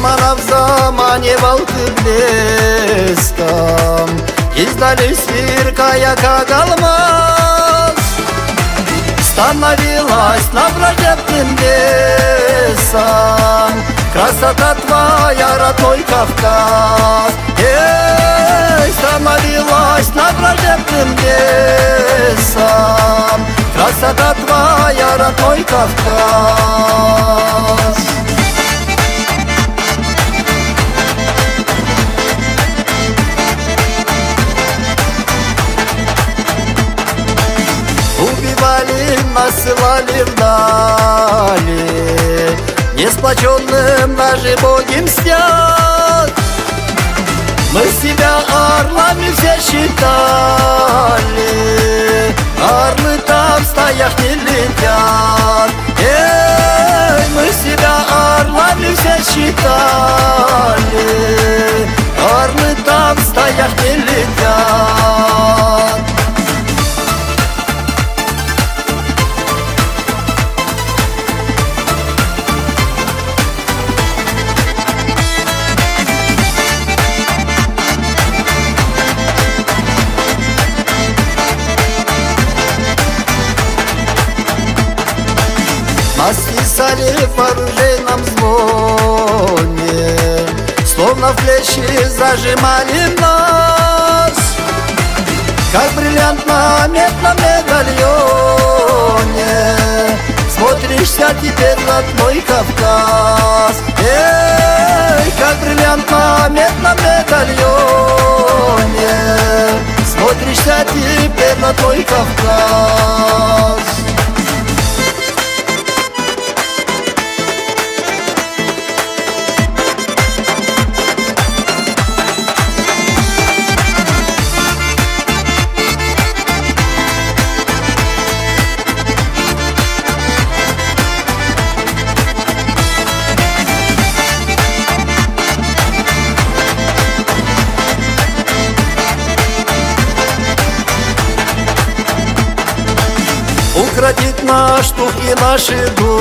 Тумана в заманивал ты блеском, издали сверкая, как алмаз. Становилась над враждебным лесом красота твоя, родной Кавказ. Становилась над враждебным лесом красота твоя, родной Кавказ. Убивали, насылали вдали, несплоченным даже боги мстят. Мы себя орлами все считали, орлы там в стаях не летят. Мы себя орлами все считали, орлы там в стаях не летят. Нас писали в оружейном звоне, словно в плечи зажимали нас, как бриллиант на медном медальоне. Смотришься теперь, родной Кавказ, как бриллиант на медном медальоне. Смотришься теперь, родной Кавказ. Укротит наш дух и наши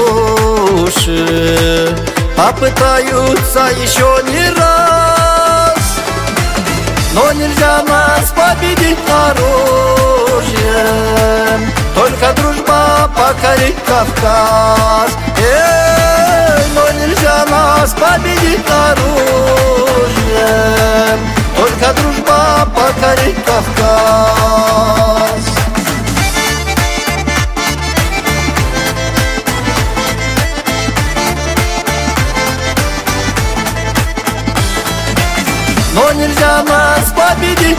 души попытаются еще не раз, но нельзя нас победить оружием, только дружба покорит Кавказ. Но нельзя нас победить оружием, только дружба покорит Кавказ. Но нельзя нас победить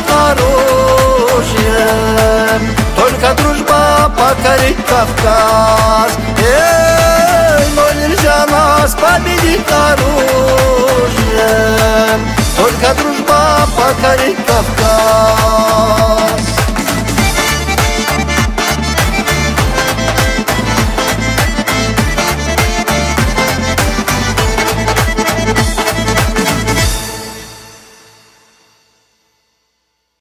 оружием, только дружба покорит Кавказ. Но нельзя нас победить оружием,